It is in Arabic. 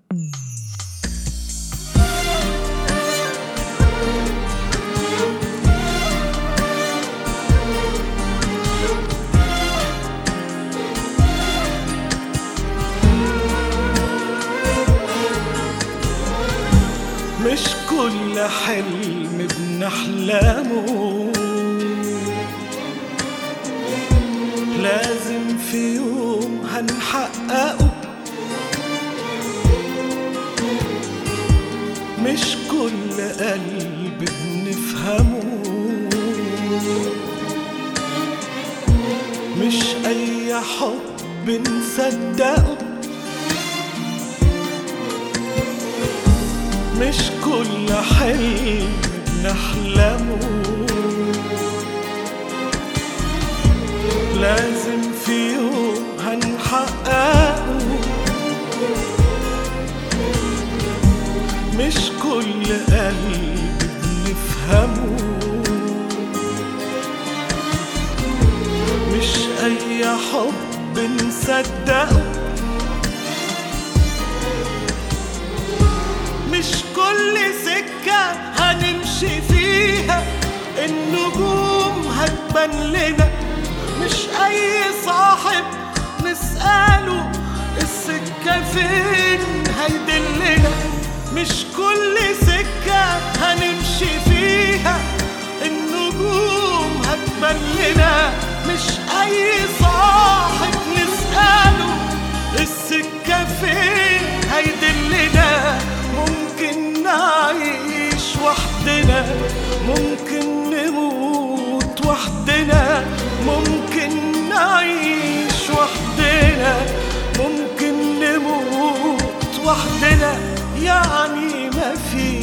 مش كل حلم بنحلمه لازم في يوم هنحققه، مش كل قلب بنفهمه، مش أي حب نصدقه، مش كل حلم بنحلمه لازم في يوم هنحققه، مش كل قلب بنفهمه، مش أي حب نصدقه، مش كل سكة هنمشي فيها النجوم هتبان لنا، مش أي صاحب نسأله السكة فين هيدلنا، مش كل سكة هنمشي فيها النجوم هتبان لنا، مش أي صاحب نسأله السكة فين هيدلنا. ممكن نعيش وحدنا، ممكن نموت وحدنا، ممكن نعيش وحدنا، ممكن نموت وحدنا، يعني ما في